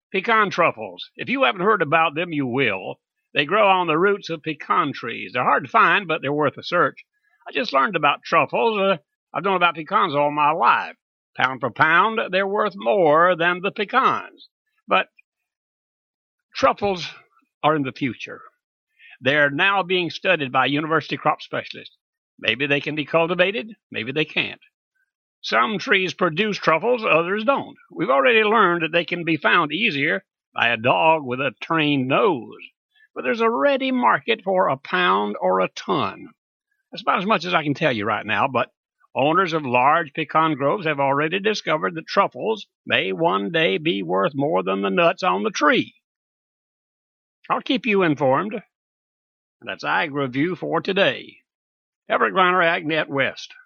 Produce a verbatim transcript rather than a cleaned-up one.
Pecan truffles. If you haven't heard about them, you will. They grow on the roots of pecan trees. They're hard to find, but they're worth a search. I just learned about truffles. Uh, I've known about pecans all my life. Pound for pound, they're worth more than the pecans. But truffles are in the future. They're now being studied by university crop specialists. Maybe they can be cultivated, maybe they can't. Some trees produce truffles, others don't. We've already learned that they can be found easier by a dog with a trained nose. But there's a ready market for a pound or a ton. That's about as much as I can tell you right now, but owners of large pecan groves have already discovered that truffles may one day be worth more than the nuts on the tree. I'll keep you informed. That's Ag Review for today. Everett Griner, AgNet West.